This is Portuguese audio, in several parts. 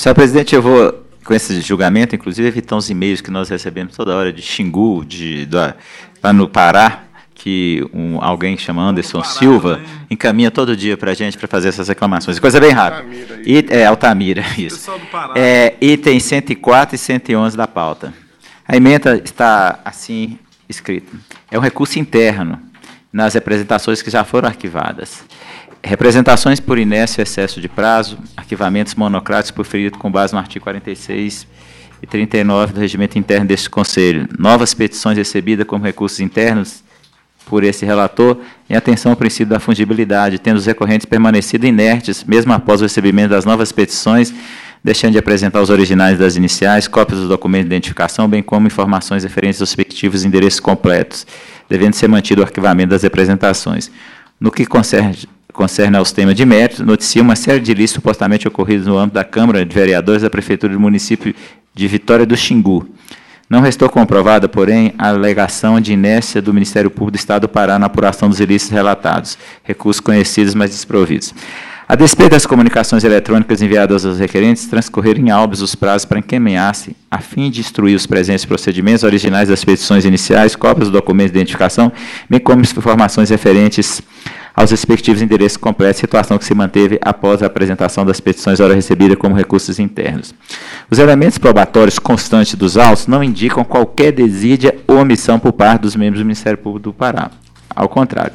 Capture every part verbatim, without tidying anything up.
Senhor presidente, eu vou, com esse julgamento, inclusive, evitar uns e-mails que nós recebemos toda hora de Xingu, de, da, lá no Pará, que um, alguém que chama Anderson Pará, Silva, né? encaminha todo dia para a gente para fazer essas reclamações. Coisa bem rápida. Altamira, I, é, Altamira, isso. Pessoal do Pará. É, item cento e quatro e cento e onze da pauta. A emenda está assim escrita. É um recurso interno nas representações que já foram arquivadas. Representações por inércia, excesso de prazo, arquivamentos monocráticos por ferido com base no artigo quarenta e seis e trinta e nove do regimento interno deste Conselho. Novas petições recebidas como recursos internos por esse relator, em atenção ao princípio da fungibilidade, tendo os recorrentes permanecido inertes, mesmo após o recebimento das novas petições, deixando de apresentar os originais das iniciais, cópias do documento de identificação, bem como informações referentes aos respectivos endereços completos, devendo ser mantido o arquivamento das representações. No que concerne, concerne aos temas de mérito, noticia uma série de ilícitos supostamente ocorridos no âmbito da Câmara de Vereadores da Prefeitura do município de Vitória do Xingu. Não restou comprovada, porém, a alegação de inércia do Ministério Público do Estado do Pará na apuração dos ilícitos relatados, recursos conhecidos, mas desprovidos. A despeito das comunicações eletrônicas enviadas aos requerentes, transcorreram em áudios os prazos para encaminhar-se, a fim de instruir os presentes procedimentos originais das petições iniciais, cópias do documento de identificação, bem como informações referentes aos respectivos endereços completos, situação que se manteve após a apresentação das petições ora recebida como recursos internos. Os elementos probatórios constantes dos autos não indicam qualquer desídia ou omissão por parte dos membros do Ministério Público do Pará. Ao contrário.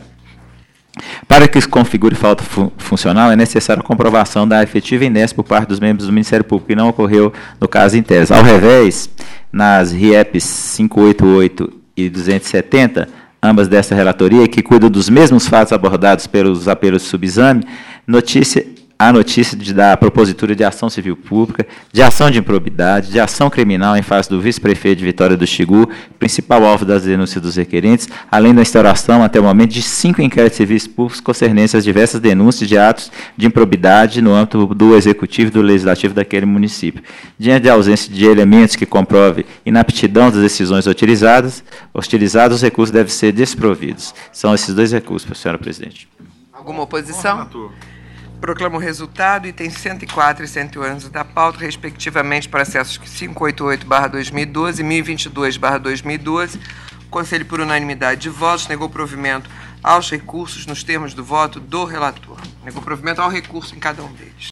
Para que se configure falta fu funcional, é necessária a comprovação da efetiva inércia por parte dos membros do Ministério Público, que não ocorreu no caso em tese. Ao revés, nas R I E Ps quinhentos e oitenta e oito e duzentos e setenta, ambas dessa relatoria, que cuidam dos mesmos fatos abordados pelos apelos de subexame, notícia, a notícia de, da propositura de ação civil pública, de ação de improbidade, de ação criminal em face do vice-prefeito de Vitória do Xingu, principal alvo das denúncias dos requerentes, além da instauração, até o momento, de cinco inquéritos civis públicos concernentes às diversas denúncias de atos de improbidade no âmbito do Executivo e do Legislativo daquele município. Diante da ausência de elementos que comprove inaptidão das decisões utilizadas, utilizados, os recursos devem ser desprovidos. São esses dois recursos, senhora presidente. Alguma oposição? Proclamo o resultado, itens cento e quatro e cento e onze da pauta, respectivamente, para acessos quinhentos e oitenta e oito barra dois mil e doze e mil e vinte e dois barra dois mil e doze. O Conselho, por unanimidade de votos, negou provimento aos recursos nos termos do voto do relator. Negou provimento ao recurso em cada um deles.